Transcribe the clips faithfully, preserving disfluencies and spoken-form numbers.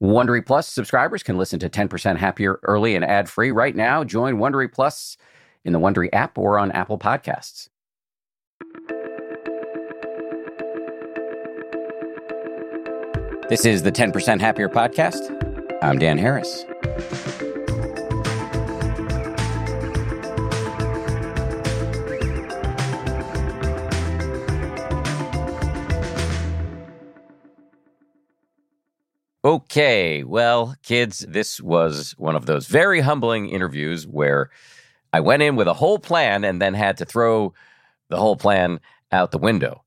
Wondery Plus subscribers can listen to ten percent Happier early and ad-free right now. Join Wondery Plus in the Wondery app or on Apple Podcasts. This is the ten percent Happier podcast. I'm Dan Harris. Okay, well, kids, this was one of those very humbling interviews where I went in with a whole plan and then had to throw the whole plan out the window.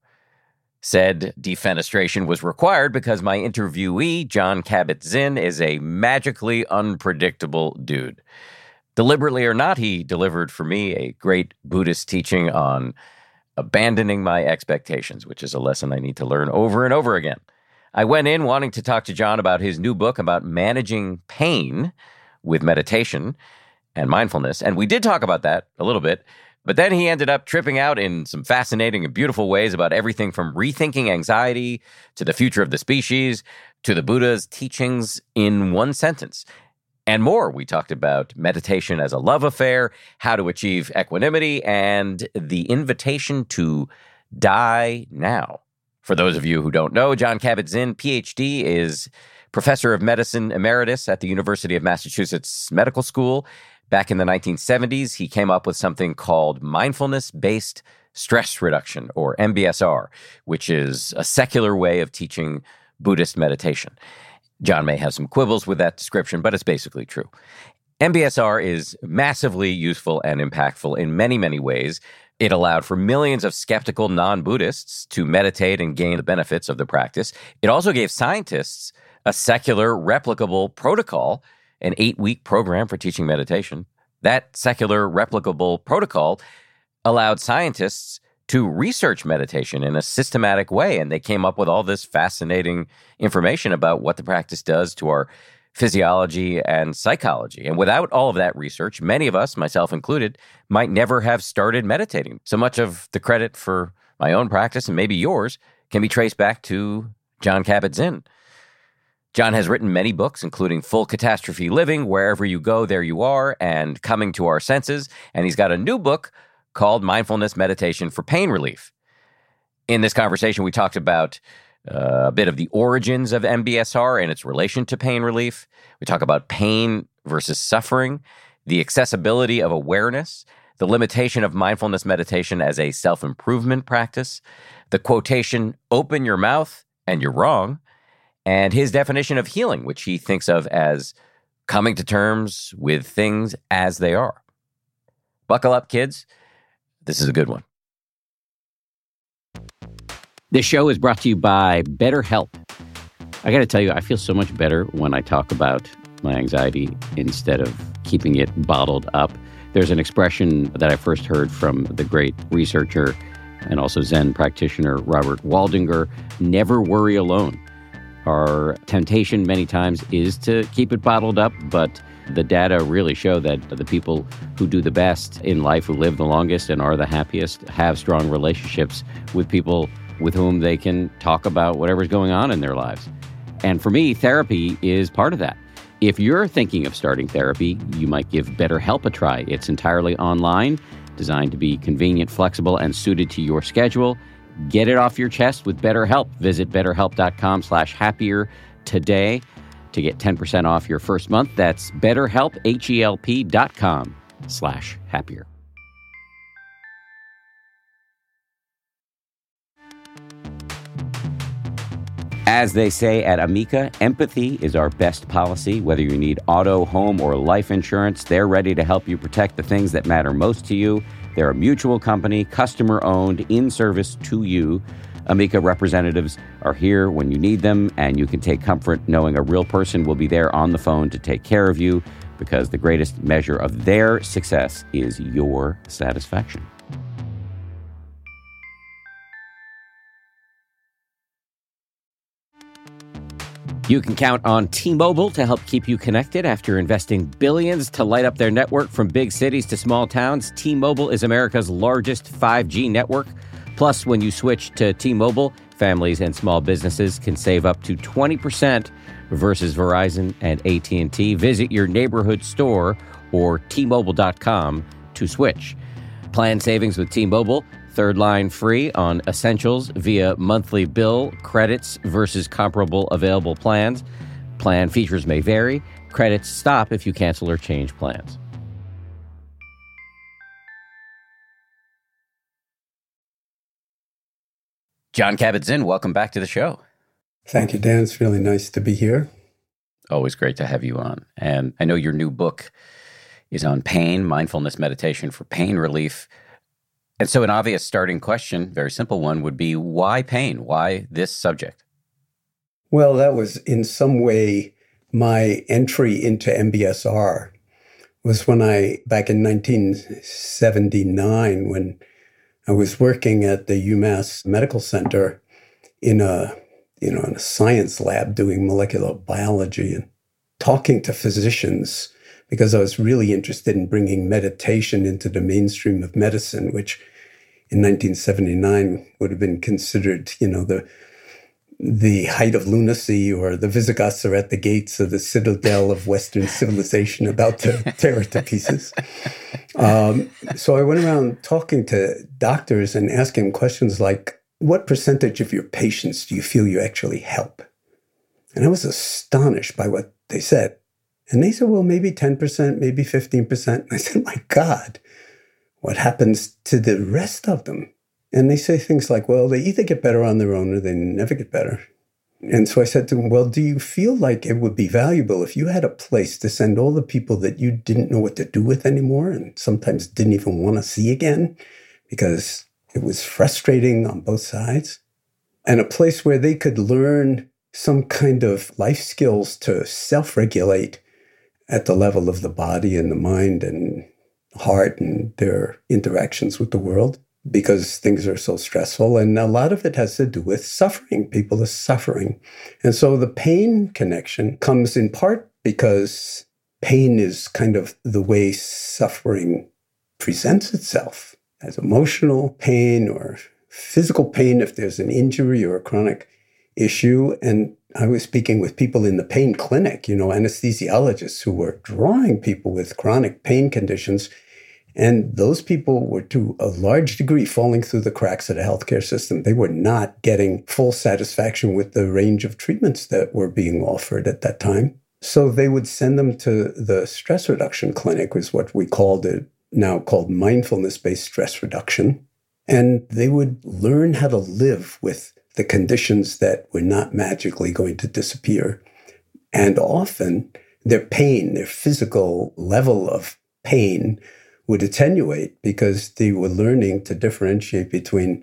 Said defenestration was required because my interviewee, Jon Kabat-Zinn, is a magically unpredictable dude. Deliberately or not, he delivered for me a great Buddhist teaching on abandoning my expectations, which is a lesson I need to learn over and over again. I went in wanting to talk to Jon about his new book about managing pain with meditation and mindfulness, and we did talk about that a little bit, but then he ended up tripping out in some fascinating and beautiful ways about everything from rethinking anxiety to the future of the species to the Buddha's teachings in one sentence. And more. We talked about meditation as a love affair, how to achieve equanimity, and the invitation to die now. For those of you who don't know, Jon Kabat-Zinn, P H D, is professor of medicine emeritus at the University of Massachusetts Medical School. Back in the nineteen seventies, he came up with something called mindfulness-based stress reduction, or M B S R, which is a secular way of teaching Buddhist meditation. Jon may have some quibbles with that description, but it's basically true. M B S R is massively useful and impactful in many, many ways. It allowed for millions of skeptical non-Buddhists to meditate and gain the benefits of the practice. It also gave scientists a secular, replicable protocol, an eight-week program for teaching meditation. That secular, replicable protocol allowed scientists to research meditation in a systematic way, and they came up with all this fascinating information about what the practice does to our physiology and psychology. And without all of that research, many of us, myself included, might never have started meditating. So much of the credit for my own practice, and maybe yours, can be traced back to Jon Kabat-Zinn. Jon has written many books, including Full Catastrophe Living, Wherever You Go, There You Are, and Coming to Our Senses. And he's got a new book called Mindfulness Meditation for Pain Relief. In this conversation, we talked about Uh, a bit of the origins of M B S R and its relation to pain relief. We talk about pain versus suffering, the accessibility of awareness, the limitation of mindfulness meditation as a self-improvement practice, the quotation, "Open your mouth and you're wrong," and his definition of healing, which he thinks of as coming to terms with things as they are. Buckle up, kids. This is a good one. This show is brought to you by BetterHelp. I got to tell you, I feel so much better when I talk about my anxiety instead of keeping it bottled up. There's an expression that I first heard from the great researcher and also Zen practitioner Robert Waldinger, never worry alone. Our temptation many times is to keep it bottled up, but the data really show that the people who do the best in life, who live the longest and are the happiest, have strong relationships with people with whom they can talk about whatever's going on in their lives. And for me, therapy is part of that. If you're thinking of starting therapy, you might give BetterHelp a try. It's entirely online, designed to be convenient, flexible, and suited to your schedule. Get it off your chest with BetterHelp. Visit betterhelp.com slash happier today to get ten percent off your first month. That's betterhelp, H-E-L-P dot com slash happier. As they say at Amica, empathy is our best policy. Whether you need auto, home, or life insurance, they're ready to help you protect the things that matter most to you. They're a mutual company, customer-owned, in service to you. Amica representatives are here when you need them, and you can take comfort knowing a real person will be there on the phone to take care of you, because the greatest measure of their success is your satisfaction. You can count on T-Mobile to help keep you connected. After investing billions to light up their network from big cities to small towns, T-Mobile is America's largest five G network. Plus, when you switch to T-Mobile, families and small businesses can save up to twenty percent versus Verizon and A T and T. Visit your neighborhood store or T Mobile dot com to switch. Plan savings with T-Mobile. Third line free on essentials via monthly bill credits versus comparable available plans. Plan features may vary. Credits stop if you cancel or change plans. Jon Kabat-Zinn, welcome back to the show. Thank you, Dan. It's really nice to be here. Always great to have you on. And I know your new book is on pain, mindfulness meditation for pain relief. And so an obvious starting question, very simple one, would be why pain? Why this subject? Well, that was in some way my entry into M B S R was when I, back in nineteen seventy-nine, when I was working at the UMass Medical Center in a, you know, in a science lab doing molecular biology and talking to physicians because I was really interested in bringing meditation into the mainstream of medicine, which in nineteen seventy-nine would have been considered, you know, the the height of lunacy, or the Visigoths are at the gates of the citadel of Western civilization about to tear it to pieces. Um, so I went around talking to doctors and asking questions like, what percentage of your patients do you feel you actually help? And I was astonished by what they said. And they said, well, maybe ten percent, maybe fifteen percent. And I said, my God, what happens to the rest of them? And they say things like, well, they either get better on their own or they never get better. And so I said to them, well, do you feel like it would be valuable if you had a place to send all the people that you didn't know what to do with anymore and sometimes didn't even want to see again because it was frustrating on both sides, and a place where they could learn some kind of life skills to self-regulate at the level of the body and the mind and heart and their interactions with the world, because things are so stressful. And a lot of it has to do with suffering. People are suffering. And so the pain connection comes in part because pain is kind of the way suffering presents itself, as emotional pain or physical pain if there's an injury or a chronic issue. And I was speaking with people in the pain clinic, you know, anesthesiologists who were drawing people with chronic pain conditions. And those people were, to a large degree, falling through the cracks of the healthcare system. They were not getting full satisfaction with the range of treatments that were being offered at that time. So they would send them to the stress reduction clinic, was what we called it, now called mindfulness-based stress reduction. And they would learn how to live with the conditions that were not magically going to disappear. And often their pain, their physical level of pain would attenuate because they were learning to differentiate between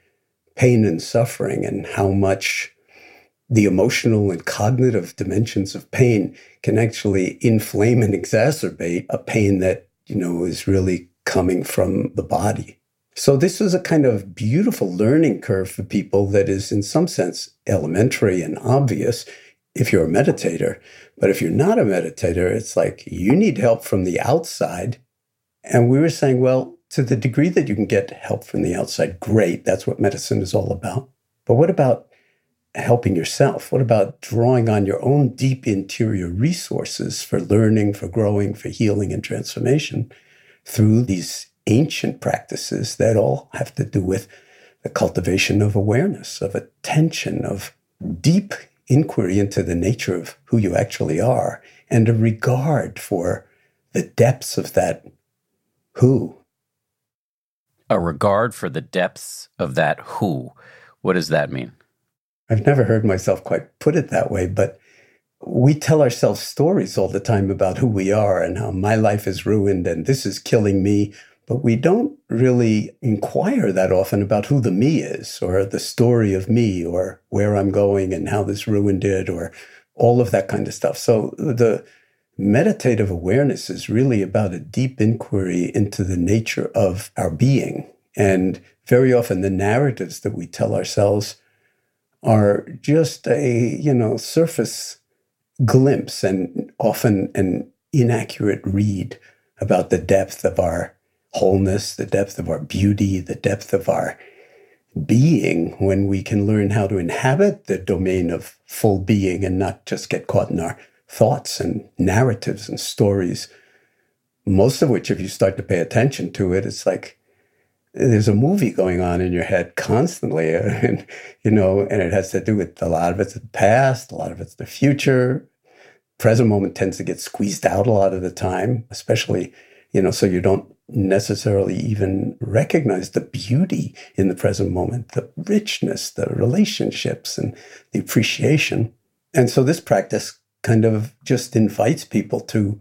pain and suffering and how much the emotional and cognitive dimensions of pain can actually inflame and exacerbate a pain that, you know, is really coming from the body. So this was a kind of beautiful learning curve for people that is in some sense elementary and obvious if you're a meditator. But if you're not a meditator, it's like you need help from the outside. And we were saying, well, to the degree that you can get help from the outside, great. That's what medicine is all about. But what about helping yourself? What about drawing on your own deep interior resources for learning, for growing, for healing and transformation through these ancient practices that all have to do with the cultivation of awareness, of attention, of deep inquiry into the nature of who you actually are, and a regard for the depths of that who. A regard for the depths of that who. What does that mean? I've never heard myself quite put it that way, but we tell ourselves stories all the time about who we are and how my life is ruined and this is killing me. But we don't really inquire that often about who the me is, or the story of me, or where I'm going and how this ruined it, or all of that kind of stuff. So the meditative awareness is really about a deep inquiry into the nature of our being. And very often the narratives that we tell ourselves are just a, you know, surface glimpse and often an inaccurate read about the depth of our wholeness, the depth of our beauty, the depth of our being when we can learn how to inhabit the domain of full being and not just get caught in our thoughts and narratives and stories, most of which, if you start to pay attention to it, it's like there's a movie going on in your head constantly. And, you know, and it has to do with a lot of it's the past, a lot of it's the future. Present moment tends to get squeezed out a lot of the time, especially, you know, so you don't necessarily even recognize the beauty in the present moment, the richness, the relationships, and the appreciation. And so this practice kind of just invites people to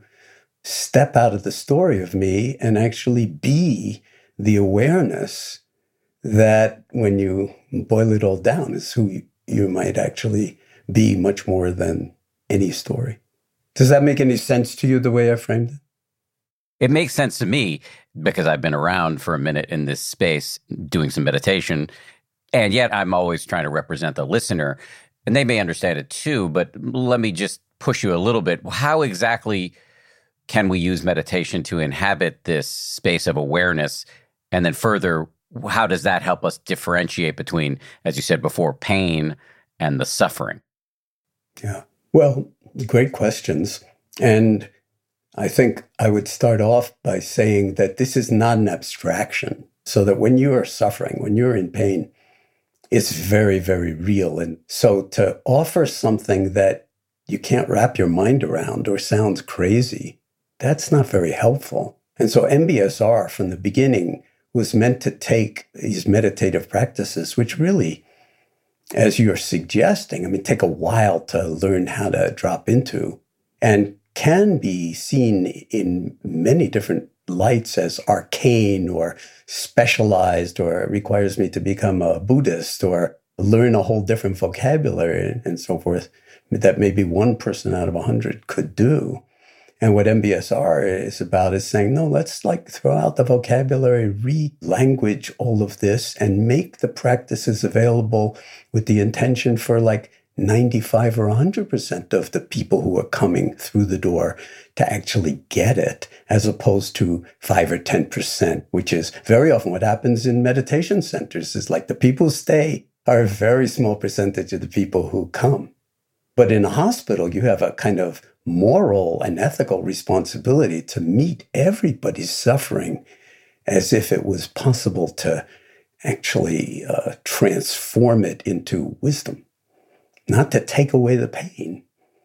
step out of the story of me and actually be the awareness that, when you boil it all down, is who you, you might actually be much more than any story. Does that make any sense to you, the way I framed it? It makes sense to me because I've been around for a minute in this space doing some meditation, and yet I'm always trying to represent the listener, and they may understand it too, but let me just push you a little bit. How exactly can we use meditation to inhabit this space of awareness? And then further, how does that help us differentiate between, as you said before, pain and the suffering? Yeah. Well, great questions. And I think I would start off by saying that this is not an abstraction, so that when you are suffering, when you're in pain, it's very, very real. And so to offer something that you can't wrap your mind around or sounds crazy, that's not very helpful. And so M B S R from the beginning was meant to take these meditative practices, which really, as you're suggesting, I mean, take a while to learn how to drop into, and can be seen in many different lights as arcane or specialized, or it requires me to become a Buddhist or learn a whole different vocabulary and so forth, that maybe one person out of a hundred could do. And what M B S R is about is saying, no, let's like throw out the vocabulary, re-language all of this, and make the practices available with the intention for like ninety-five or one hundred percent of the people who are coming through the door to actually get it, as opposed to five or ten percent, which is very often what happens in meditation centers. Is like the people who stay are a very small percentage of the people who come. But in a hospital, you have a kind of moral and ethical responsibility to meet everybody's suffering as if it was possible to actually uh, transform it into wisdom. Not to take away the pain,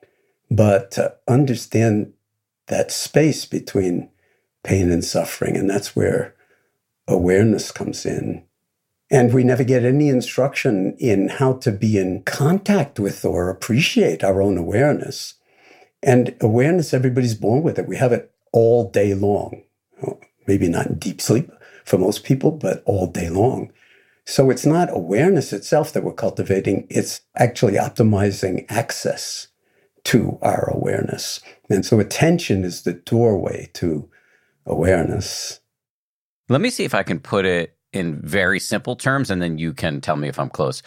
but to understand that space between pain and suffering. And that's where awareness comes in. And we never get any instruction in how to be in contact with or appreciate our own awareness. And awareness, everybody's born with it. We have it all day long. Maybe not in deep sleep for most people, but all day long. So it's not awareness itself that we're cultivating. It's actually optimizing access to our awareness. And so attention is the doorway to awareness. Let me see if I can put it in very simple terms, and then you can tell me if I'm close.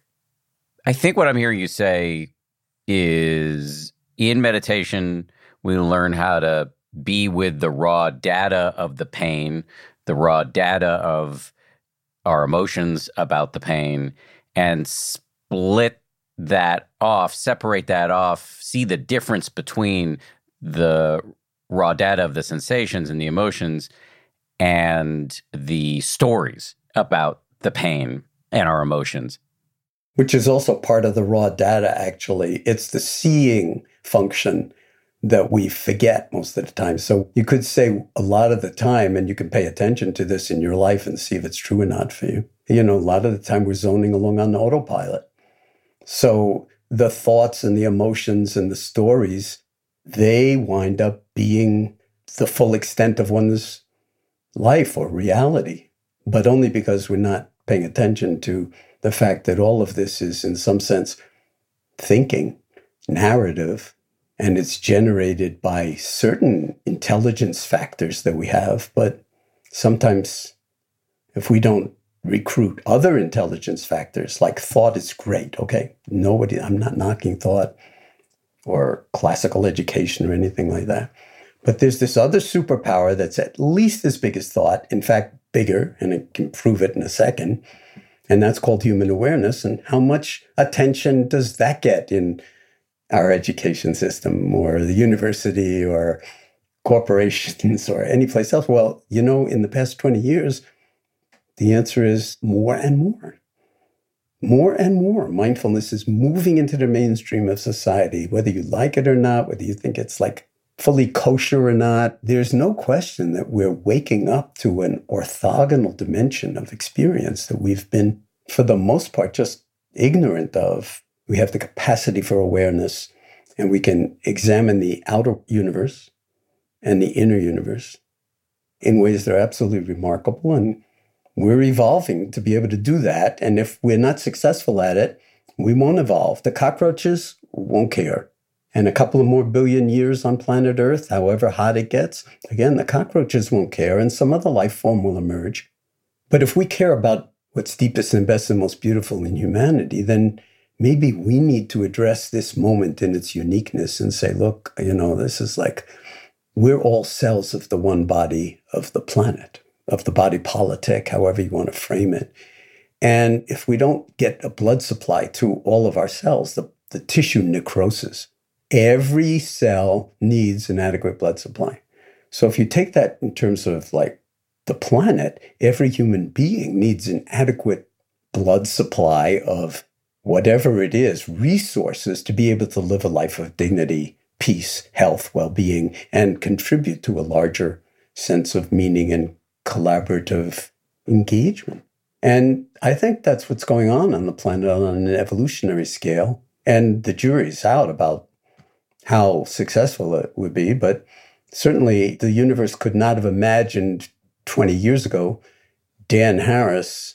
I think what I'm hearing you say is, in meditation, we learn how to be with the raw data of the pain, the raw data of our emotions about the pain, and split that off, separate that off, see the difference between the raw data of the sensations and the emotions and the stories about the pain and our emotions. Which is also part of the raw data, actually. It's the seeing function that we forget most of the time. So you could say a lot of the time, and you can pay attention to this in your life and see if it's true or not for you. You know, a lot of the time we're zoning along on autopilot. So the thoughts and the emotions and the stories, they wind up being the full extent of one's life or reality, but only because we're not paying attention to the fact that all of this is, in some sense, thinking, narrative, and it's generated by certain intelligence factors that we have. But sometimes if we don't recruit other intelligence factors, like thought is great, okay? Nobody, I'm not knocking thought or classical education or anything like that. But there's this other superpower that's at least as big as thought, in fact, bigger, and I can prove it in a second, And that's called human awareness. And how much attention does that get in our education system or the university or corporations or any place else? Well, you know, in the past twenty years, the answer is more and more. More and more. Mindfulness is moving into the mainstream of society, whether you like it or not, whether you think it's like fully kosher or not. There's no question that we're waking up to an orthogonal dimension of experience that we've been, for the most part, just ignorant of. We have the capacity for awareness, and we can examine the outer universe and the inner universe in ways that are absolutely remarkable. And we're evolving to be able to do that. And if we're not successful at it, we won't evolve. The cockroaches won't care. And a couple of more billion years on planet Earth, however hot it gets, again, the cockroaches won't care and some other life form will emerge. But if we care about what's deepest and best and most beautiful in humanity, then maybe we need to address this moment in its uniqueness and say, look, you know, this is like, we're all cells of the one body of the planet, of the body politic, however you want to frame it. And if we don't get a blood supply to all of our cells, the, the tissue necroses. Every cell needs an adequate blood supply. So if you take that in terms of like the planet, every human being needs an adequate blood supply of whatever it is, resources to be able to live a life of dignity, peace, health, well-being, and contribute to a larger sense of meaning and collaborative engagement. And I think that's what's going on on the planet on an evolutionary scale. And the jury's out about how successful it would be. But certainly the universe could not have imagined twenty years ago Dan Harris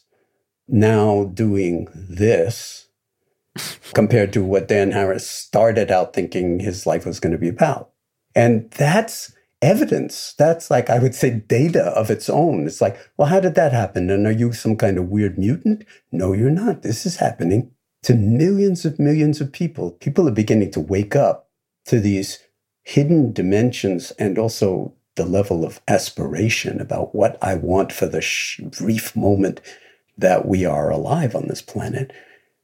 now doing this compared to what Dan Harris started out thinking his life was going to be about. And that's evidence. That's like, I would say, data of its own. It's like, well, how did that happen? And are you some kind of weird mutant? No, you're not. This is happening to millions of millions of people. People are beginning to wake up to these hidden dimensions and also the level of aspiration about what I want for the sh- brief moment that we are alive on this planet.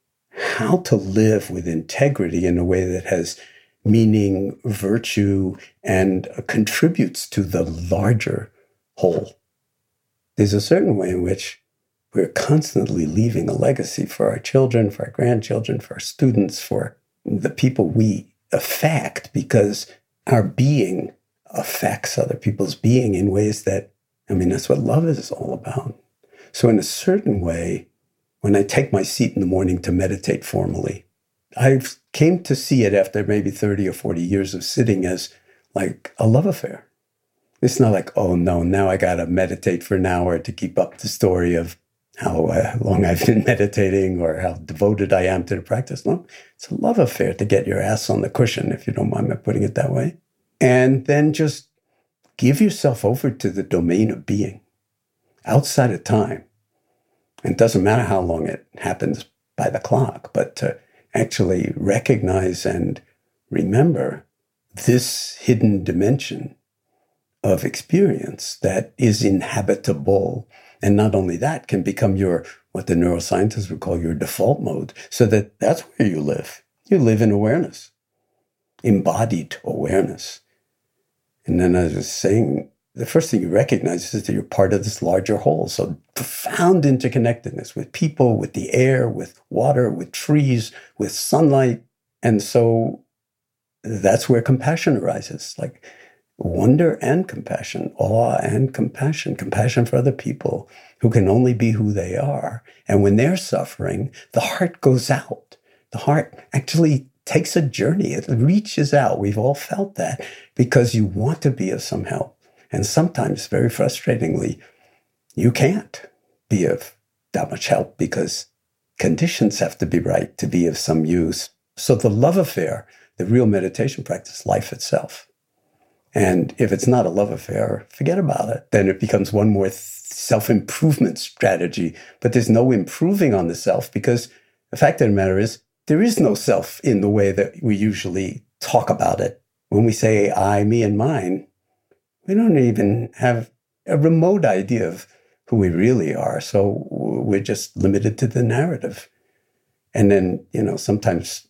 How to live with integrity in a way that has meaning, virtue, and contributes to the larger whole. There's a certain way in which we're constantly leaving a legacy for our children, for our grandchildren, for our students, for the people we affect, because our being affects other people's being in ways that, I mean, that's what love is all about. So in a certain way, when I take my seat in the morning to meditate formally, I came to see it after maybe thirty or forty years of sitting as like a love affair. It's not like, oh no, now I got to meditate for an hour to keep up the story of how uh, long I've been meditating or how devoted I am to the practice. No, it's a love affair to get your ass on the cushion, if you don't mind me putting it that way. And then just give yourself over to the domain of being outside of time. And it doesn't matter how long it happens by the clock, but to actually recognize and remember this hidden dimension of experience that is inhabitable. And not only that, can become your, what the neuroscientists would call your default mode, so that that's where you live. You live in awareness, embodied awareness. And then as I was saying, the first thing you recognize is that you're part of this larger whole. So profound interconnectedness with people, with the air, with water, with trees, with sunlight. And so that's where compassion arises, like wonder and compassion, awe and compassion, compassion for other people who can only be who they are. And when they're suffering, the heart goes out. The heart actually takes a journey. It reaches out. We've all felt that because you want to be of some help. And sometimes, very frustratingly, you can't be of that much help because conditions have to be right to be of some use. So the love affair, the real meditation practice, life itself. And if it's not a love affair, forget about it. Then it becomes one more self-improvement strategy. But there's no improving on the self because the fact of the matter is there is no self in the way that we usually talk about it. When we say I, me, and mine, we don't even have a remote idea of who we really are. So we're just limited to the narrative. And then, you know, sometimes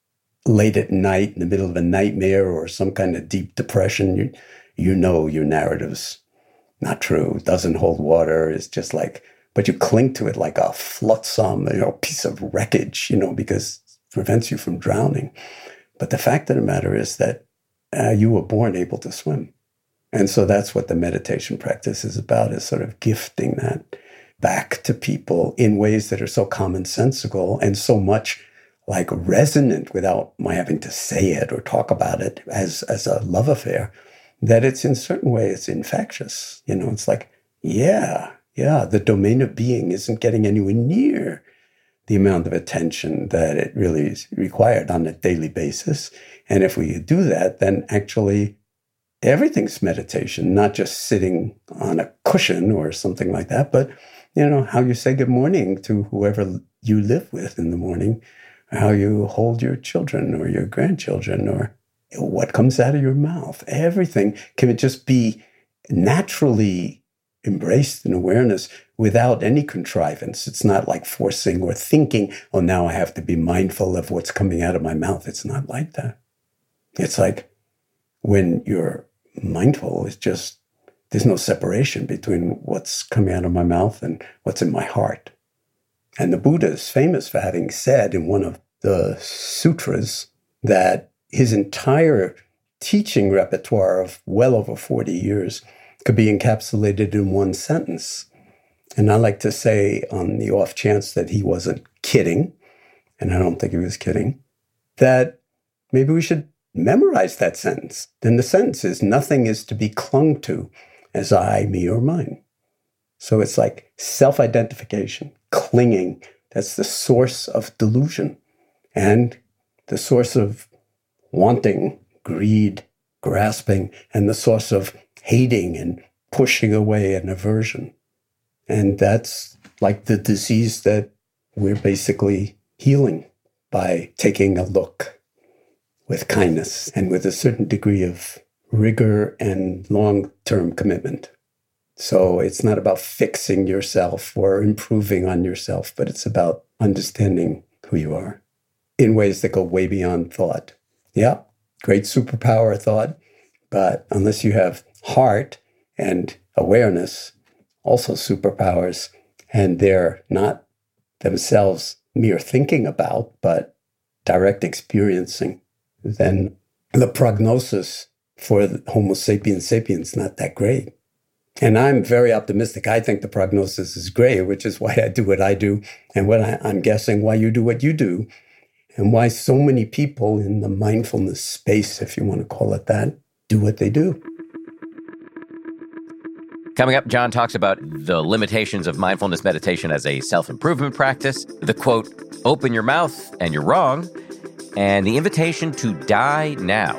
late at night, in the middle of a nightmare or some kind of deep depression, you, you know your narrative's not true, doesn't hold water. It's just like, but you cling to it like a flotsam, you know, piece of wreckage, you know, because it prevents you from drowning. But the fact of the matter is that uh, you were born able to swim. And so that's what the meditation practice is about, is sort of gifting that back to people in ways that are so commonsensical and so much like resonant without my having to say it or talk about it as, as a love affair, that it's in certain way, it's infectious. You know, it's like, yeah, yeah, the domain of being isn't getting anywhere near the amount of attention that it really is required on a daily basis. And if we do that, then actually everything's meditation, not just sitting on a cushion or something like that, but, you know, how you say good morning to whoever you live with in the morning, how you hold your children or your grandchildren, or what comes out of your mouth. Everything can just be naturally embraced in awareness without any contrivance. It's not like forcing or thinking, oh, now I have to be mindful of what's coming out of my mouth. It's not like that. It's like when you're mindful, it's just, there's no separation between what's coming out of my mouth and what's in my heart. And the Buddha is famous for having said in one of the sutras that his entire teaching repertoire of well over forty years could be encapsulated in one sentence. And I like to say, on the off chance that he wasn't kidding, and I don't think he was kidding, that maybe we should memorize that sentence. Then the sentence is, nothing is to be clung to as I, me, or mine. So it's like self-identification, clinging. That's the source of delusion and the source of wanting, greed, grasping, and the source of hating and pushing away and aversion. And that's like the disease that we're basically healing by taking a look with kindness and with a certain degree of rigor and long-term commitment. So it's not about fixing yourself or improving on yourself, but it's about understanding who you are in ways that go way beyond thought. Yeah, great superpower thought, but unless you have heart and awareness, also superpowers, and they're not themselves mere thinking about, but direct experiencing, then the prognosis for the Homo sapiens sapiens not that great. And I'm very optimistic. I think the prognosis is great, which is why I do what I do, and what I, I'm guessing why you do what you do, and why so many people in the mindfulness space, if you want to call it that, do what they do. Coming up, John talks about the limitations of mindfulness meditation as a self-improvement practice, the quote, open your mouth and you're wrong, and the invitation to die now.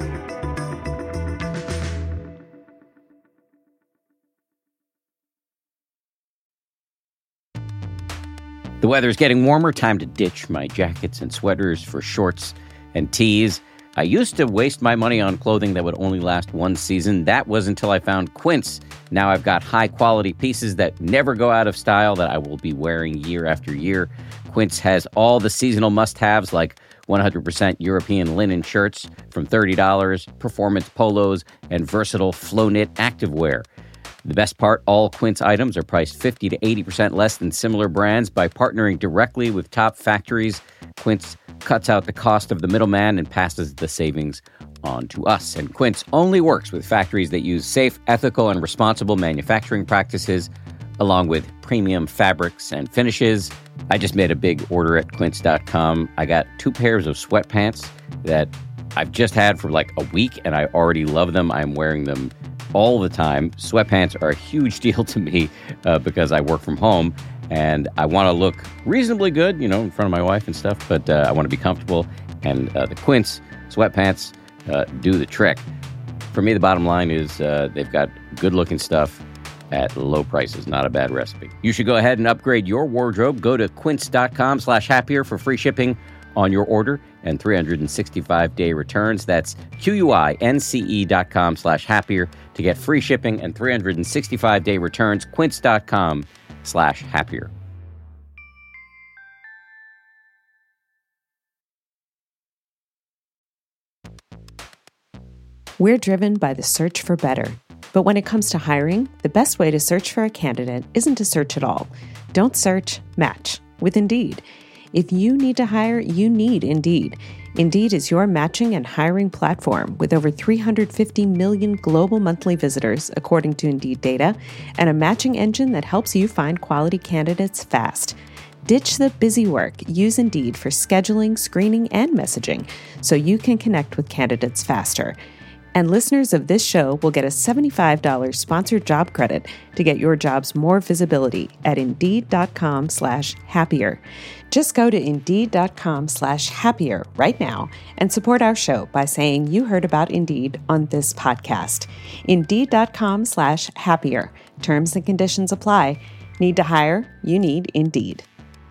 The weather is getting warmer. Time to ditch my jackets and sweaters for shorts and tees. I used to waste my money on clothing that would only last one season. That was until I found Quince. Now I've got high-quality pieces that never go out of style that I will be wearing year after year. Quince has all the seasonal must-haves like one hundred percent European linen shirts from thirty dollars, performance polos, and versatile flow-knit activewear. The best part, all Quince items are priced fifty to eighty percent less than similar brands. By partnering directly with top factories, Quince cuts out the cost of the middleman and passes the savings on to us. And Quince only works with factories that use safe, ethical, and responsible manufacturing practices, along with premium fabrics and finishes. I just made a big order at quince dot com. I got two pairs of sweatpants that I've just had for like a week, and I already love them. I'm wearing them all the time. Sweatpants are a huge deal to me uh, because I work from home and I want to look reasonably good, you know, in front of my wife and stuff, but uh, I want to be comfortable. And uh, the Quince sweatpants uh, do the trick. For me, the bottom line is uh, they've got good looking stuff at low prices. Not a bad recipe. You should go ahead and upgrade your wardrobe. Go to quince dot com slash happier for free shipping on your order and three hundred sixty-five day returns. That's Q-U-I-N-C-E dot com slash happier to get free shipping and three hundred sixty-five day returns. Quince.com slash happier. We're driven by the search for better. But when it comes to hiring, the best way to search for a candidate isn't to search at all. Don't search, match with Indeed. If you need to hire, you need Indeed. Indeed is your matching and hiring platform with over three hundred fifty million global monthly visitors, according to Indeed data, and a matching engine that helps you find quality candidates fast. Ditch the busy work. Use Indeed for scheduling, screening, and messaging so you can connect with candidates faster. And listeners of this show will get a seventy-five dollars sponsored job credit to get your jobs more visibility at Indeed.com slash happier. Just go to Indeed.com slash happier right now and support our show by saying you heard about Indeed on this podcast. Indeed.com slash happier. Terms and conditions apply. Need to hire? You need Indeed.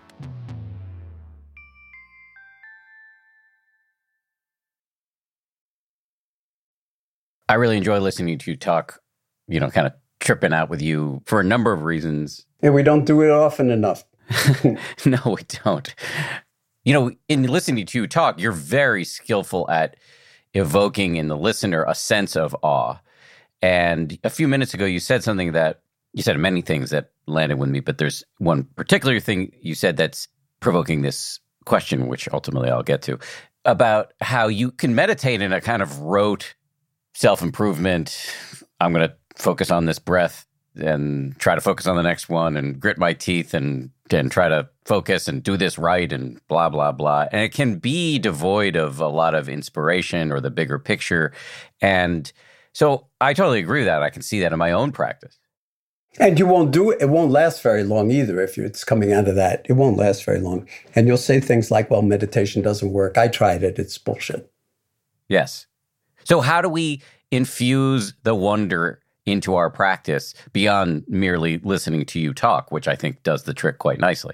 I really enjoy listening to you talk, you know, kind of tripping out with you for a number of reasons. And we don't do it often enough. No, we don't. You know, in listening to you talk, you're very skillful at evoking in the listener a sense of awe. And a few minutes ago, you said something that, you said many things that landed with me, but there's one particular thing you said that's provoking this question, which ultimately I'll get to, about how you can meditate in a kind of rote self-improvement. I'm going to focus on this breath and try to focus on the next one and grit my teeth and, and try to focus and do this right and blah, blah, blah. And it can be devoid of a lot of inspiration or the bigger picture. And so I totally agree with that. I can see that in my own practice. And you won't do it. It won't last very long either if it's coming out of that. It won't last very long. And you'll say things like, well, meditation doesn't work. I tried it. It's bullshit. Yes. So how do we infuse the wonder into our practice beyond merely listening to you talk, which I think does the trick quite nicely?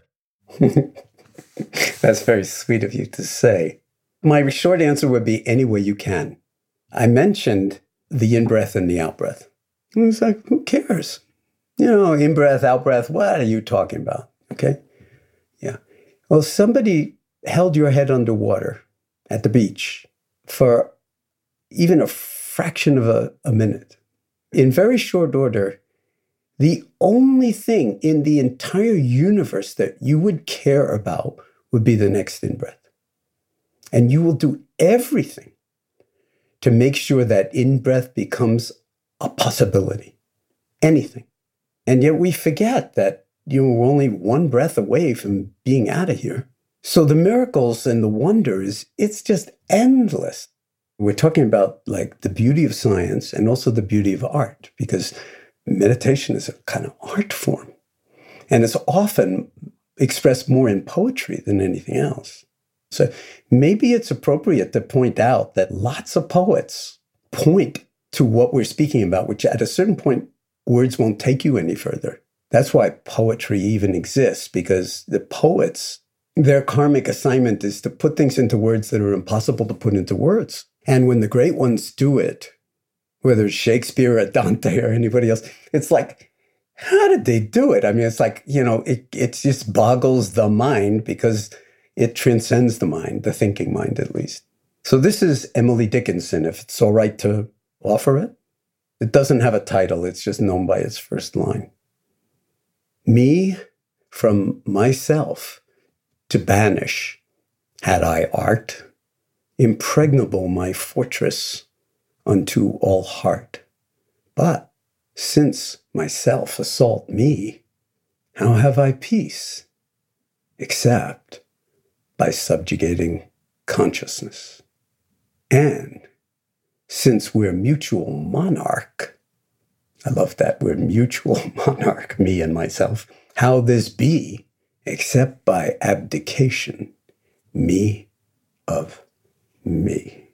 That's very sweet of you to say. My short answer would be any way you can. I mentioned the in-breath and the out-breath. And it's like, who cares? You know, in-breath, out-breath, what are you talking about? Okay? Yeah. Well, somebody held your head underwater at the beach for even a fraction of a, a minute. In very short order, the only thing in the entire universe that you would care about would be the next in-breath. And you will do everything to make sure that in-breath becomes a possibility. Anything. And yet we forget that you know, we're only one breath away from being out of here. So the miracles and the wonders, it's just endless. We're talking about like the beauty of science and also the beauty of art, because meditation is a kind of art form. And it's often expressed more in poetry than anything else. So maybe it's appropriate to point out that lots of poets point to what we're speaking about, which at a certain point, words won't take you any further. That's why poetry even exists, because the poets, their karmic assignment is to put things into words that are impossible to put into words. And when the great ones do it, whether it's Shakespeare or Dante or anybody else, it's like, how did they do it? I mean, it's like, you know, it, it just boggles the mind because it transcends the mind, the thinking mind at least. So this is Emily Dickinson, if it's all right to offer it. It doesn't have a title. It's just known by its first line. Me from myself to banish, had I art, impregnable my fortress unto all heart. But since myself assault me, how have I peace? Except by subjugating consciousness. And since we're mutual monarch, I love that we're mutual monarch, me and myself, how this be except by abdication, me of me.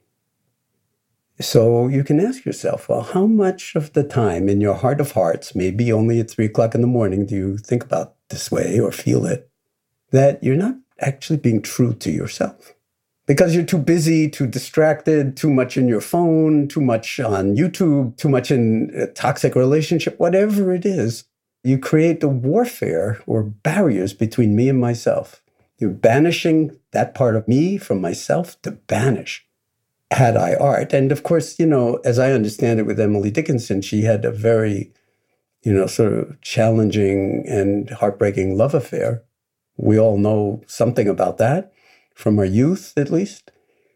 So you can ask yourself, well, how much of the time in your heart of hearts, maybe only at three o'clock in the morning, do you think about this way or feel it, that you're not actually being true to yourself? because you're too busy, too distracted, too much in your phone, too much on YouTube, too much in a toxic relationship, whatever it is. You create the warfare or barriers between me and myself. You're banishing that part of me from myself to banish. Had I art. And of course, you know, as I understand it with Emily Dickinson, she had a very, you know, sort of challenging and heartbreaking love affair. We all know something about that, from our youth at least,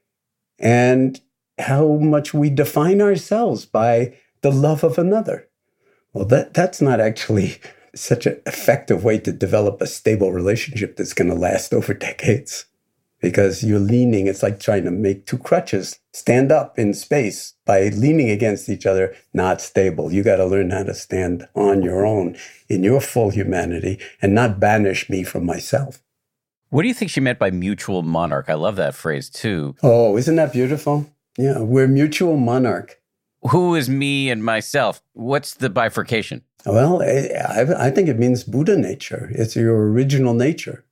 and how much we define ourselves by the love of another. Well, that that's not actually such an effective way to develop a stable relationship that's going to last over decades, because you're leaning, it's like trying to make two crutches stand up in space by leaning against each other, not stable. You got to learn how to stand on your own in your full humanity and not banish me from myself. What do you think she meant by mutual monarch? I love that phrase too. Oh, isn't that beautiful? Yeah, we're mutual monarch. Who is me and myself? What's the bifurcation? Well, I, I think it means Buddha nature. It's your original nature.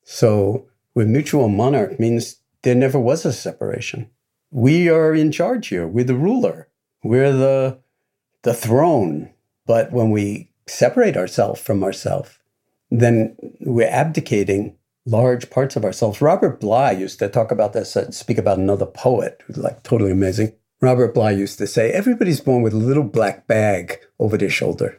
So with mutual monarch means there never was a separation. We are in charge here. We're the ruler. We're the, the throne. But when we separate ourselves from ourselves, then we're abdicating large parts of ourselves. Robert Bly used to talk about this, uh, speak about another poet who's like totally amazing. Robert Bly used to say, everybody's born with a little black bag over their shoulder.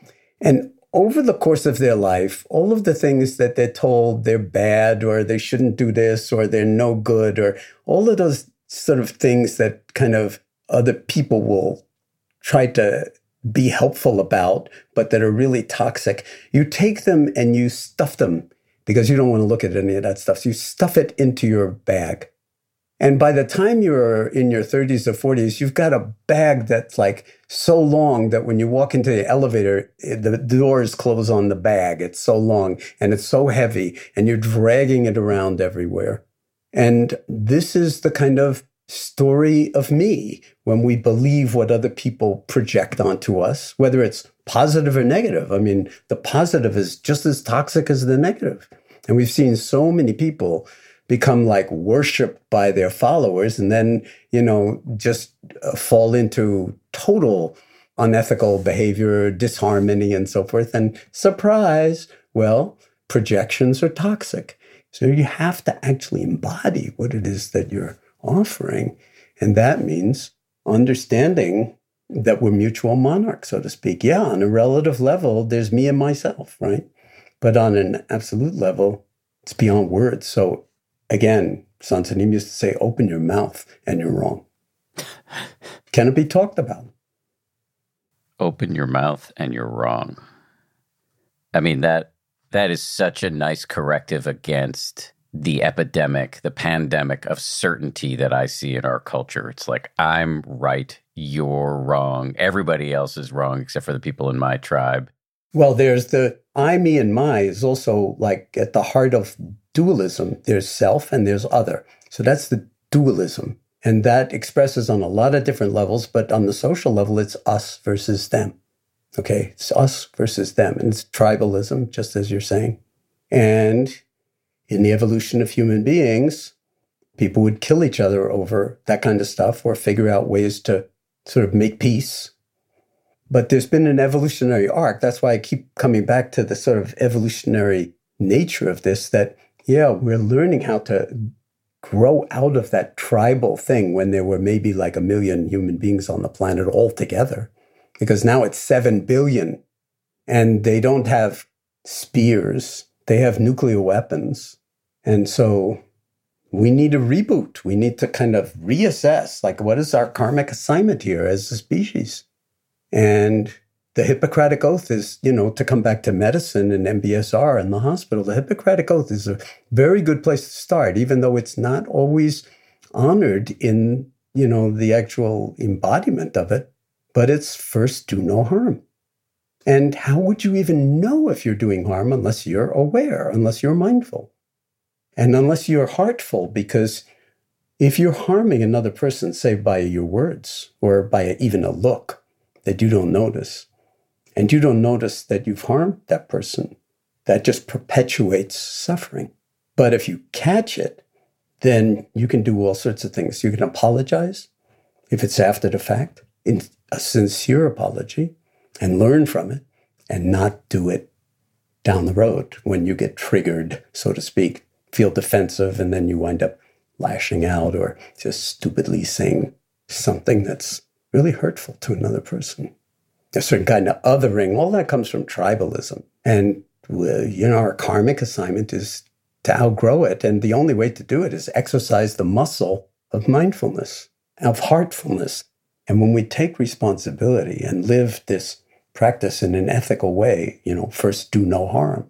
And over the course of their life, all of the things that they're told they're bad or they shouldn't do this or they're no good or all of those sort of things that kind of other people will try to be helpful about, but that are really toxic, you take them and you stuff them because you don't want to look at any of that stuff. So you stuff it into your bag. And by the time you're in your thirties or forties, you've got a bag that's like so long that when you walk into the elevator, the doors close on the bag. It's so long and it's so heavy and you're dragging it around everywhere. And this is the kind of story of me when we believe what other people project onto us, whether it's positive or negative. I mean, the positive is just as toxic as the negative. And we've seen so many people become like worshipped by their followers and then, you know, just uh, fall into total unethical behavior, disharmony, and so forth. And surprise, well, projections are toxic. So you have to actually embody what it is that you're offering. And that means understanding that we're mutual monarchs, so to speak. Yeah, on a relative level, there's me and myself, right? But on an absolute level, it's beyond words. So again, Sansanim used to say, open your mouth and you're wrong. Can it be talked about? Open your mouth and you're wrong. I mean, that that is such a nice corrective against the epidemic, the pandemic of certainty that I see in our culture. It's like, I'm right, you're wrong. Everybody else is wrong except for the people in my tribe. Well, there's the I, me, and my is also like at the heart of dualism. There's self and there's other. So that's the dualism. And that expresses on a lot of different levels, but on the social level, it's us versus them. Okay, it's us versus them. And it's tribalism, just as you're saying. And in the evolution of human beings, people would kill each other over that kind of stuff or figure out ways to sort of make peace. But there's been an evolutionary arc. That's why I keep coming back to the sort of evolutionary nature of this, that, yeah, we're learning how to grow out of that tribal thing when there were maybe like a million human beings on the planet all together. Because now it's seven billion and they don't have spears. They have nuclear weapons. And so we need a reboot. We need to kind of reassess, like, what is our karmic assignment here as a species? And the Hippocratic Oath is, you know, to come back to medicine and M B S R and the hospital, the Hippocratic Oath is a very good place to start, even though it's not always honored in, you know, the actual embodiment of it. But it's first, do no harm. And how would you even know if you're doing harm unless you're aware, unless you're mindful, and unless you're heartful? Because if you're harming another person, say by your words or by even a look that you don't notice, and you don't notice that you've harmed that person, that just perpetuates suffering. But if you catch it, then you can do all sorts of things. You can apologize if it's after the fact, in a sincere apology, and learn from it and not do it down the road when you get triggered, so to speak, feel defensive, and then you wind up lashing out or just stupidly saying something that's really hurtful to another person. A certain kind of othering, all that comes from tribalism. And, you know, our karmic assignment is to outgrow it. And the only way to do it is exercise the muscle of mindfulness, of heartfulness. And when we take responsibility and live this practice in an ethical way, you know, first do no harm.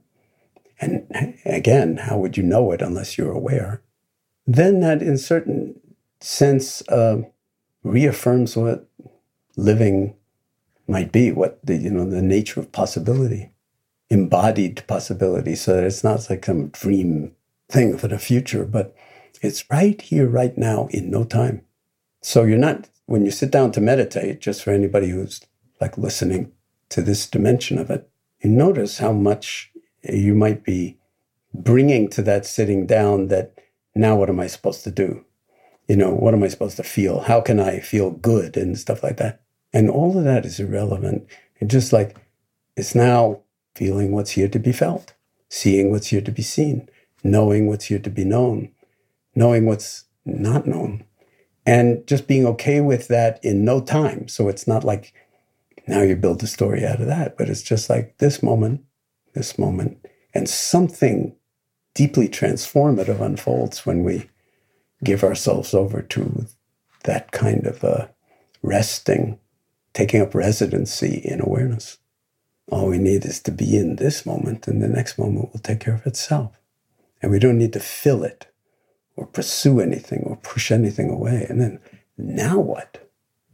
And again, how would you know it unless you're aware? Then that in certain sense uh, reaffirms what living might be, what the, you know, the nature of possibility, embodied possibility, so that it's not like some dream thing for the future, but it's right here, right now, in no time. So you're not, when you sit down to meditate, just for anybody who's like listening to this dimension of it, you notice how much you might be bringing to that sitting down that now what am I supposed to do? You know, what am I supposed to feel? How can I feel good and stuff like that? And all of that is irrelevant. It's just like, it's now feeling what's here to be felt, seeing what's here to be seen, knowing what's here to be known, knowing what's not known, and just being okay with that in no time. So it's not like now you build a story out of that, but it's just like this moment, this moment, and something deeply transformative unfolds when we give ourselves over to that kind of uh, resting, taking up residency in awareness. All we need is to be in this moment, and the next moment will take care of itself. And we don't need to fill it or pursue anything or push anything away. And then, now what?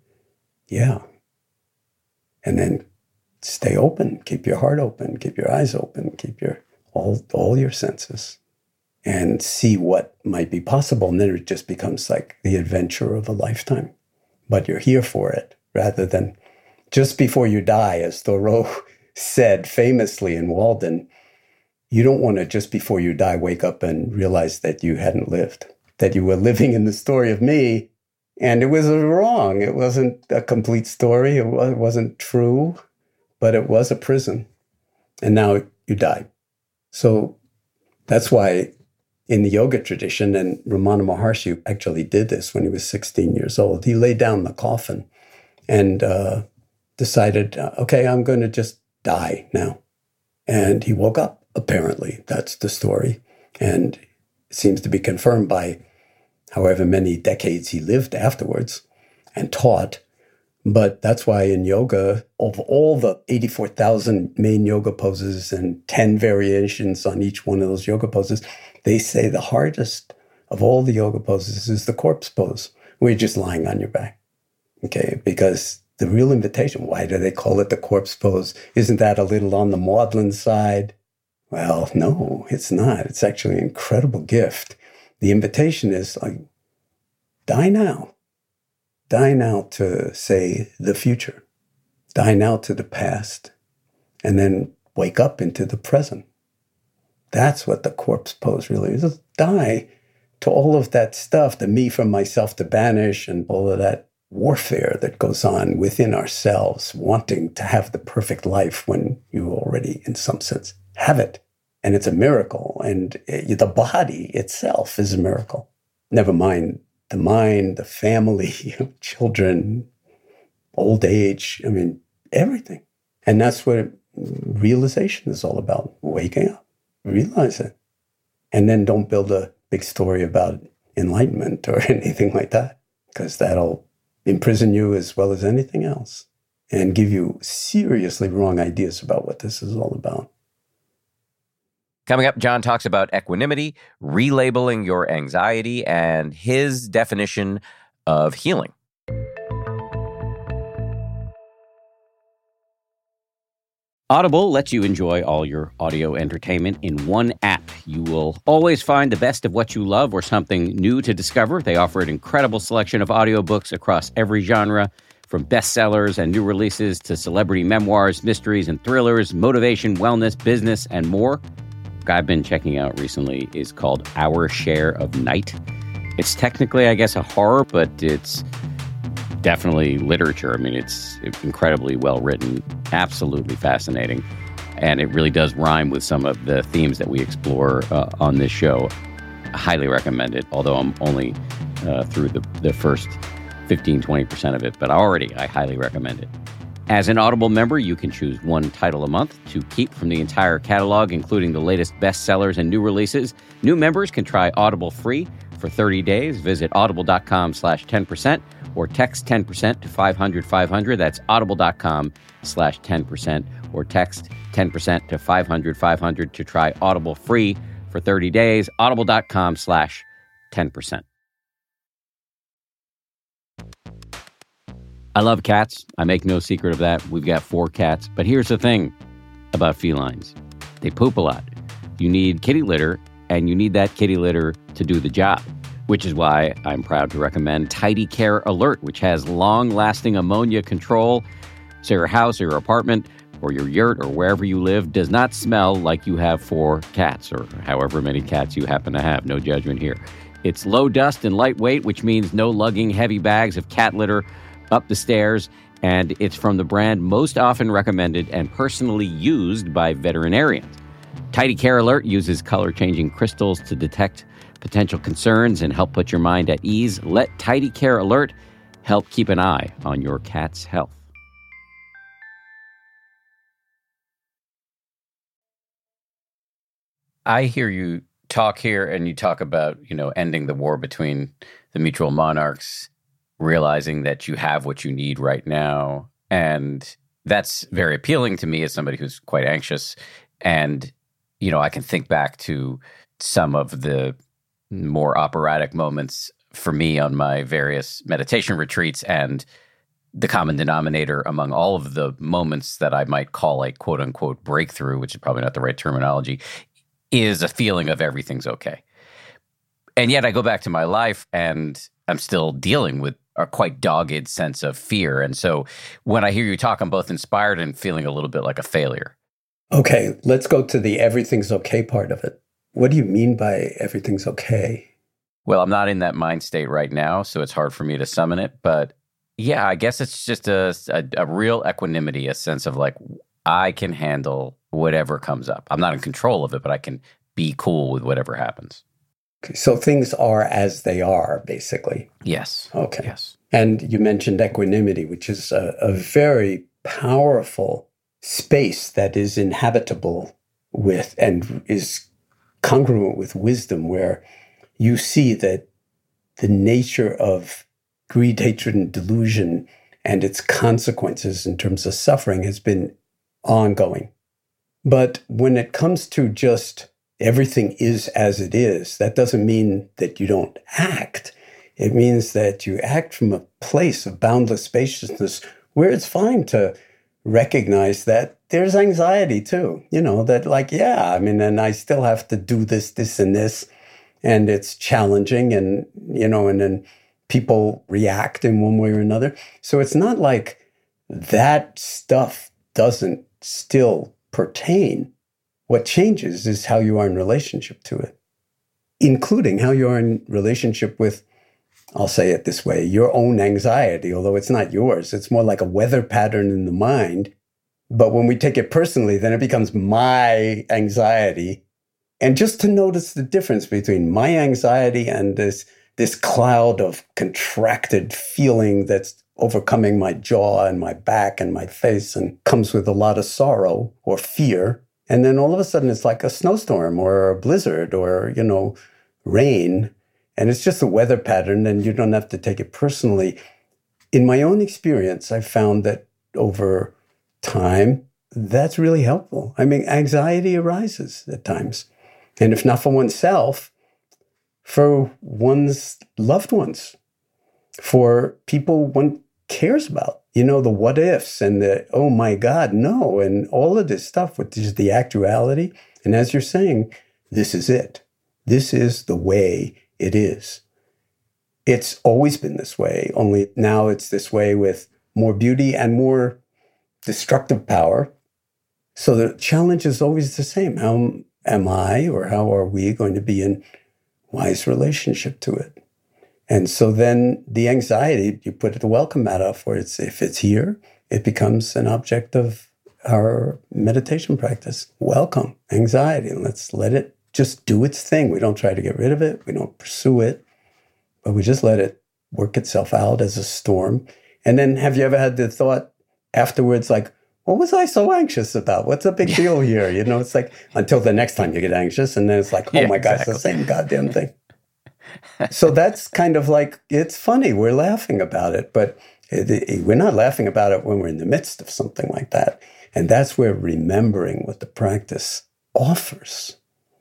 Yeah. And then stay open, keep your heart open, keep your eyes open, keep your all, all your senses, and see what might be possible. And then it just becomes like the adventure of a lifetime. But you're here for it, rather than just before you die, as Thoreau said famously in Walden, you don't want to just before you die wake up and realize that you hadn't lived, that you were living in the story of me, and it was wrong. It wasn't a complete story. It wasn't true, but it was a prison. And now you died. So that's why in the yoga tradition, and Ramana Maharshi actually did this when he was sixteen years old, he lay down in the coffin and uh, decided, uh, okay, I'm going to just die now. And he woke up, apparently. That's the story. And it seems to be confirmed by however many decades he lived afterwards and taught. But that's why in yoga, of all the eighty-four thousand main yoga poses and ten variations on each one of those yoga poses, they say the hardest of all the yoga poses is the corpse pose, where you're just lying on your back. Okay, because the real invitation, why do they call it the corpse pose? Isn't that a little on the maudlin side? Well, no, it's not. It's actually an incredible gift. The invitation is like, die now. Die now to, say, the future. Die now to the past. And then wake up into the present. That's what the corpse pose really is. Just die to all of that stuff, the me from myself to banish, and all of that warfare that goes on within ourselves, wanting to have the perfect life when you already, in some sense, have it. And it's a miracle. And it, the body itself is a miracle. Never mind the mind, the family, children, old age, I mean, everything. And that's what realization is all about, waking up, realize it. And then don't build a big story about enlightenment or anything like that, because that'll imprison you as well as anything else and give you seriously wrong ideas about what this is all about. Coming up, John talks about equanimity, relabeling your anxiety, and his definition of healing. Audible lets you enjoy all your audio entertainment in one app. You will always find the best of what you love or something new to discover. They offer an incredible selection of audiobooks across every genre, from bestsellers and new releases to celebrity memoirs, mysteries and thrillers, motivation, wellness, business, and more. I've been checking out recently is called Our Share of Night. It's technically, I guess, a horror, but it's definitely literature. I mean, it's incredibly well written, absolutely fascinating. And it really does rhyme with some of the themes that we explore uh, on this show. I highly recommend it, although I'm only uh, through the, the first fifteen, twenty percent of it. But already, I highly recommend it. As an Audible member, you can choose one title a month to keep from the entire catalog, including the latest bestsellers and new releases. New members can try Audible free for thirty days. Visit audible.com slash 10% or text ten percent to five hundred five hundred. That's audible.com slash 10% or text ten percent to five hundred five hundred to try Audible free for thirty days. Audible.com slash 10%. I love cats. I make no secret of that. We've got four cats. But here's the thing about felines. They poop a lot. You need kitty litter, and you need that kitty litter to do the job, which is why I'm proud to recommend Tidy Care Alert, which has long-lasting ammonia control, so your house or your apartment or your yurt or wherever you live does not smell like you have four cats or however many cats you happen to have. No judgment here. It's low dust and lightweight, which means no lugging heavy bags of cat litter up the stairs, and it's from the brand most often recommended and personally used by veterinarians. Tidy Care Alert uses color-changing crystals to detect potential concerns and help put your mind at ease. Let Tidy Care Alert help keep an eye on your cat's health. I hear you talk here, and you talk about, you know, ending the war between the mutual monarchs, realizing that you have what you need right now. And that's very appealing to me as somebody who's quite anxious. And, you know, I can think back to some of the more operatic moments for me on my various meditation retreats, and the common denominator among all of the moments that I might call a quote unquote breakthrough, which is probably not the right terminology, is a feeling of everything's okay. And yet I go back to my life and I'm still dealing with a quite dogged sense of fear. And so when I hear you talk, I'm both inspired and feeling a little bit like a failure. Okay, let's go to the everything's okay part of it. What do you mean by everything's okay? Well, I'm not in that mind state right now, so it's hard for me to summon it. But yeah, I guess it's just a, a, a real equanimity, a sense of like, I can handle whatever comes up. I'm not in control of it, but I can be cool with whatever happens. Okay, so things are as they are, basically. Yes. Okay. Yes. And you mentioned equanimity, which is a, a very powerful space that is inhabitable with and is congruent with wisdom, where you see that the nature of greed, hatred, and delusion and its consequences in terms of suffering has been ongoing. But when it comes to just everything is as it is, that doesn't mean that you don't act. It means that you act from a place of boundless spaciousness where it's fine to recognize that there's anxiety too. You know, that like, yeah, I mean, and I still have to do this, this, and this, and it's challenging, and, you know, and then people react in one way or another. So it's not like that stuff doesn't still pertain. What changes is how you are in relationship to it, including how you are in relationship with, I'll say it this way, your own anxiety, although it's not yours. It's more like a weather pattern in the mind. But when we take it personally, then it becomes my anxiety. And just to notice the difference between my anxiety and this, this cloud of contracted feeling that's overcoming my jaw and my back and my face and comes with a lot of sorrow or fear. And then all of a sudden it's like a snowstorm or a blizzard or, you know, rain. And it's just a weather pattern, and you don't have to take it personally. In my own experience, I found that over time, that's really helpful. I mean, anxiety arises at times. And if not for oneself, for one's loved ones, for people one cares about. You know, the what ifs and the, oh my God, no, and all of this stuff, which is the actuality. And as you're saying, this is it. This is the way it is. It's always been this way, only now it's this way with more beauty and more destructive power. So the challenge is always the same. How am I, or how are we going to be in wise relationship to it? And so then the anxiety, you put the welcome mat up for it. If it's here, it becomes an object of our meditation practice. Welcome anxiety. And let's let it just do its thing. We don't try to get rid of it. We don't pursue it, but we just let it work itself out as a storm. And then have you ever had the thought afterwards, like, what was I so anxious about? What's the big deal here? You know, it's like until the next time you get anxious, and then it's like, oh yeah, my God, exactly. it's the same goddamn thing. So that's kind of like, it's funny. We're laughing about it, but it, it, we're not laughing about it when we're in the midst of something like that. And that's where remembering what the practice offers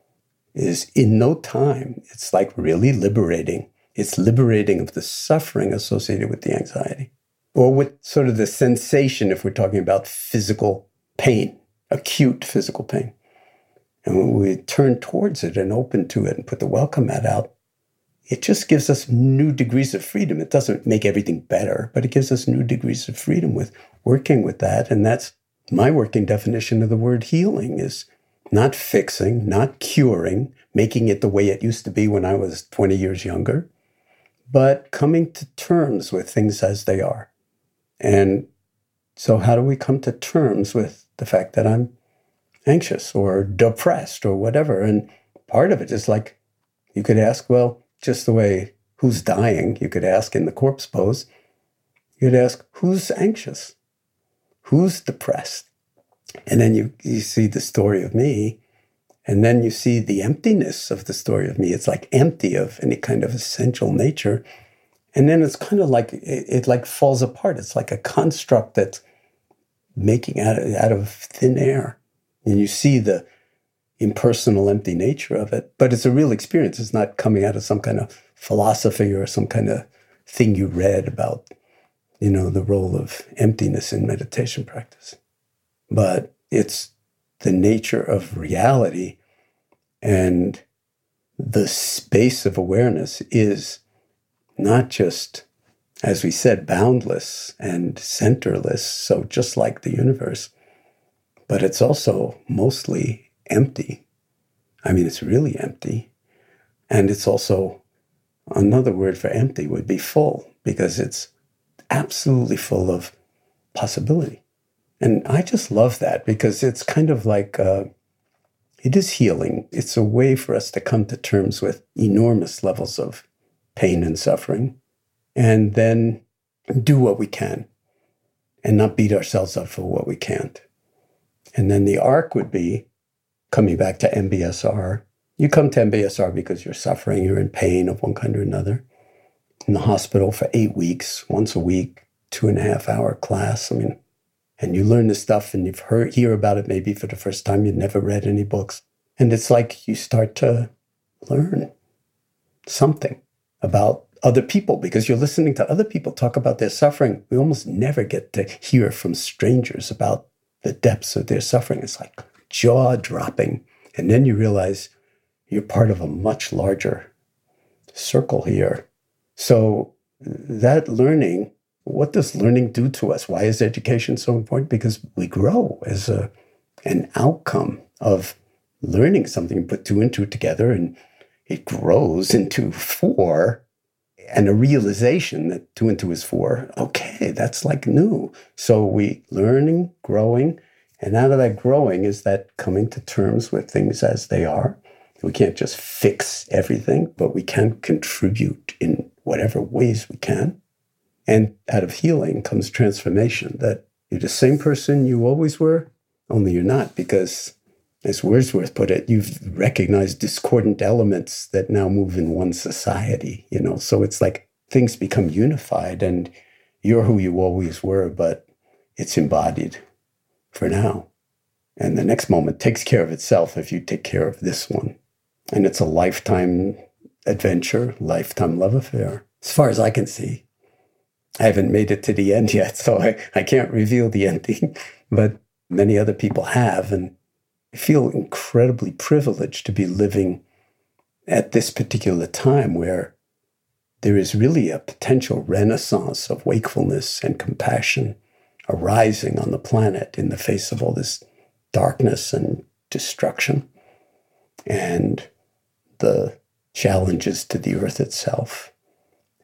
is in no time. It's like really liberating. It's liberating of the suffering associated with the anxiety, or with sort of the sensation, if we're talking about physical pain, acute physical pain. And when we turn towards it and open to it and put the welcome mat out, it just gives us new degrees of freedom. It doesn't make everything better, but it gives us new degrees of freedom with working with that. And that's my working definition of the word healing, is not fixing, not curing, making it the way it used to be when I was twenty years younger, but coming to terms with things as they are. And so how do we come to terms with the fact that I'm anxious or depressed or whatever? And part of it is like, you could ask, well, just the way who's dying, you could ask in the corpse pose, you'd ask, who's anxious? Who's depressed? And then you, you see the story of me, and then you see the emptiness of the story of me. It's like empty of any kind of essential nature. And then it's kind of like, it, it like falls apart. It's like a construct that's making out of, out of thin air. And you see the impersonal, empty nature of it. But it's a real experience. It's not coming out of some kind of philosophy or some kind of thing you read about, you know, the role of emptiness in meditation practice. But it's the nature of reality, and the space of awareness is not just, as we said, boundless and centerless, so just like the universe, but it's also mostly empty. I mean, it's really empty. And it's also, another word for empty would be full, because it's absolutely full of possibility. And I just love that, because it's kind of like, uh, it is healing. It's a way for us to come to terms with enormous levels of pain and suffering, and then do what we can and not beat ourselves up for what we can't. And then the arc would be, coming back to M B S R, you come to M B S R because you're suffering, you're in pain of one kind or another, in the hospital for eight weeks, once a week, two and a half hour class. I mean, and you learn this stuff and you've heard, hear about it maybe for the first time, you've never read any books. And it's like you start to learn something about other people, because you're listening to other people talk about their suffering. We almost never get to hear from strangers about the depths of their suffering. It's like jaw-dropping. And then you realize you're part of a much larger circle here. So that learning, what does learning do to us? Why is education so important? Because we grow as a an outcome of learning something, put two and two together, and it grows into four, and a realization that two and two is four. Okay, that's like new. So we learning, growing, and out of that growing is that coming to terms with things as they are. We can't just fix everything, but we can contribute in whatever ways we can. And out of healing comes transformation, that you're the same person you always were, only you're not, because as Wordsworth put it, you've recognized discordant elements that now move in one society, you know? So it's like things become unified, and you're who you always were, but it's embodied for now. And the next moment takes care of itself if you take care of this one. And it's a lifetime adventure, lifetime love affair, as far as I can see. I haven't made it to the end yet, so I, I can't reveal the ending, but many other people have. And I feel incredibly privileged to be living at this particular time where there is really a potential renaissance of wakefulness and compassion arising on the planet in the face of all this darkness and destruction and the challenges to the earth itself.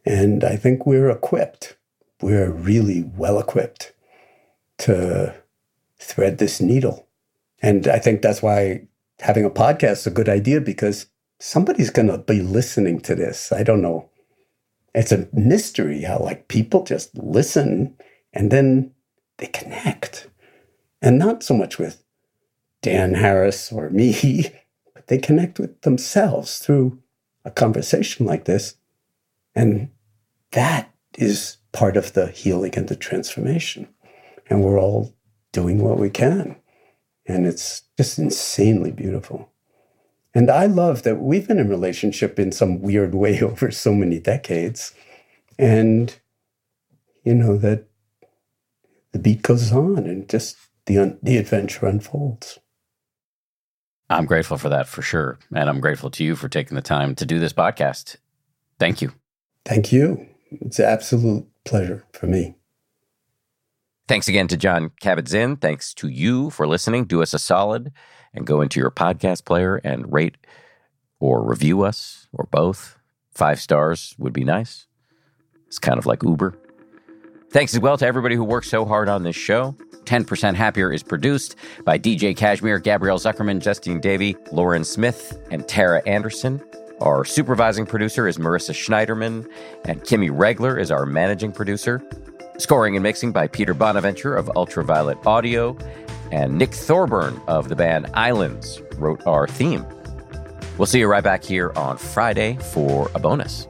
And I think we're equipped. We're really well equipped to thread this needle. And I think that's why having a podcast is a good idea, because somebody's going to be listening to this. I don't know. It's a mystery how like people just listen and then they connect. And not so much with Dan Harris or me, but they connect with themselves through a conversation like this. And that is part of the healing and the transformation. And we're all doing what we can. And it's just insanely beautiful. And I love that we've been in a relationship in some weird way over so many decades. And, you know, that the beat goes on and just the, un- the adventure unfolds. I'm grateful for that, for sure. And I'm grateful to you for taking the time to do this podcast. Thank you. Thank you. It's an absolute pleasure for me. Thanks again to Jon Kabat-Zinn. Thanks to you for listening. Do us a solid and go into your podcast player and rate or review us, or both. Five stars would be nice. It's kind of like Uber. Thanks as well to everybody who worked so hard on this show. ten percent Happier is produced by D J Kashmir, Gabrielle Zuckerman, Justine Davey, Lauren Smith, and Tara Anderson. Our supervising producer is Marissa Schneiderman, and Kimmy Regler is our managing producer. Scoring and mixing by Peter Bonaventure of Ultraviolet Audio, and Nick Thorburn of the band Islands wrote our theme. We'll see you right back here on Friday for a bonus.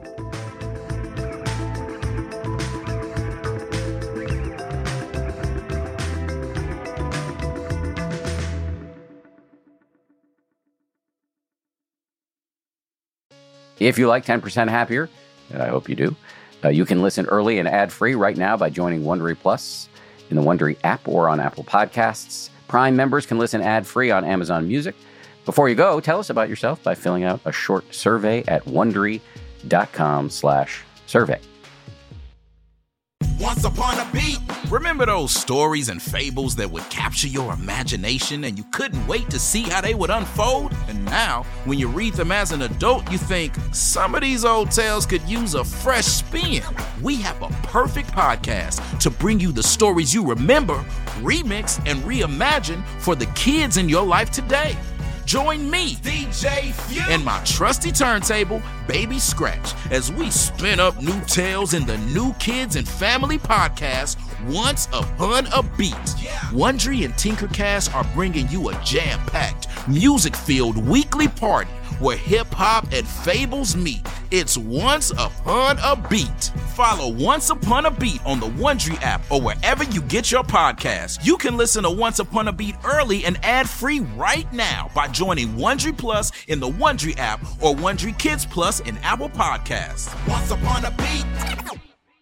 If you like ten percent Happier, and I hope you do, uh, you can listen early and ad-free right now by joining Wondery Plus in the Wondery app or on Apple Podcasts. Prime members can listen ad-free on Amazon Music. Before you go, tell us about yourself by filling out a short survey at Wondery.com slash survey. Once upon a beat. Remember those stories and fables that would capture your imagination and you couldn't wait to see how they would unfold? And now, when you read them as an adult, you think, some of these old tales could use a fresh spin. We have a perfect podcast to bring you the stories you remember, remix, and reimagine for the kids in your life today. Join me, D J Few, and my trusty turntable, Baby Scratch, as we spin up new tales in the New Kids and Family podcast, Once Upon a Beat. Yeah. Wondery and Tinkercast are bringing you a jam-packed, music-filled weekly party where hip-hop and fables meet. It's Once Upon a Beat. Follow Once Upon a Beat on the Wondery app or wherever you get your podcasts. You can listen to Once Upon a Beat early and ad-free right now by joining Wondery Plus in the Wondery app or Wondery Kids Plus in Apple Podcasts. Once Upon a Beat.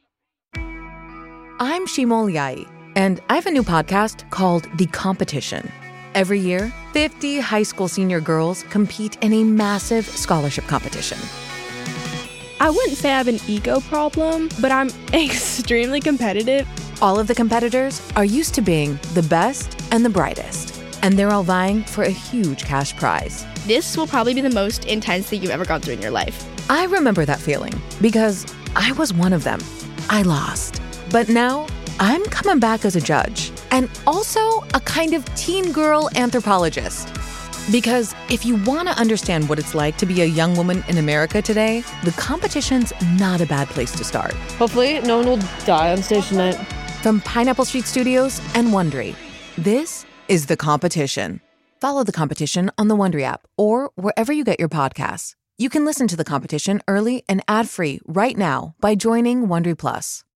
I'm Shimol Yai, and I have a new podcast called The Competition. Every year, fifty high school senior girls compete in a massive scholarship competition. I wouldn't say I have an ego problem, but I'm extremely competitive. All of the competitors are used to being the best and the brightest, and they're all vying for a huge cash prize. This will probably be the most intense thing you've ever gone through in your life. I remember that feeling because I was one of them. I lost. But now, I'm coming back as a judge and also a kind of teen girl anthropologist. Because if you want to understand what it's like to be a young woman in America today, the competition's not a bad place to start. Hopefully, no one will die on stage tonight. From Pineapple Street Studios and Wondery, this is The Competition. Follow The Competition on the Wondery app or wherever you get your podcasts. You can listen to The Competition early and ad-free right now by joining Wondery Plus.